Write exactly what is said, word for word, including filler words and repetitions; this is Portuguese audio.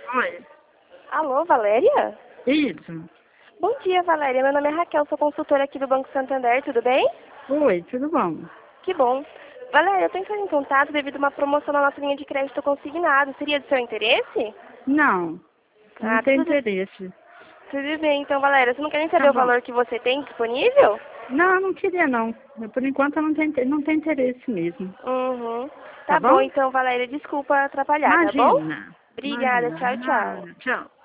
Oi. Alô, Valéria? Isso. Bom dia, Valéria. Meu nome é Raquel, sou consultora aqui do Banco Santander, tudo bem? Oi, tudo bom? Que bom. Valéria, eu estou entrando em contato devido a uma promoção na nossa linha de crédito consignado. Seria do seu interesse? Não, não Ah, tem tudo, interesse. tudo bem. Então, Valéria, você não quer nem Tá saber o bom. valor que você tem disponível? Não, não queria não. Por enquanto eu não tenho, não tenho interesse mesmo. Uhum. Tá Tá bom, bom? então, Valéria, desculpa atrapalhar, tá bom? Imagina. Obrigada, Imagina. tchau, tchau. Nada. Tchau.